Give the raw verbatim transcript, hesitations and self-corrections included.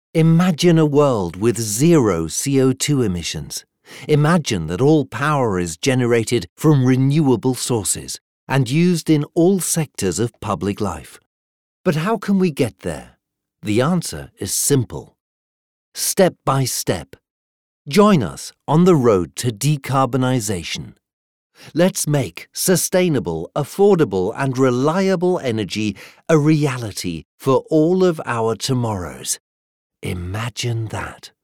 Imagine a world with zero C O two emissions. Imagine that all power is generated from renewable sources and used in all sectors of public life. But how can we get there? The answer is simple. Step by step. Join us on the road to decarbonisation. Let's make sustainable, affordable and reliable energy a reality for all of our tomorrows. Imagine that.